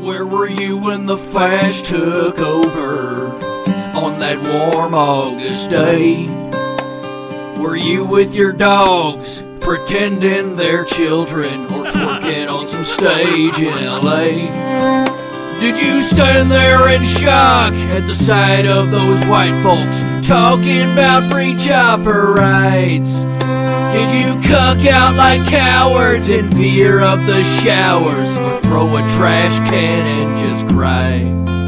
Where were you when the flash took over on that warm August day? Were you with your dogs pretending they're children or twerking on some stage in LA? Did you stand there in shock at the sight of those white folks talking about free chopper rides? Did you cuck out like cowards in fear of the showers, or throw a trash can and just cry?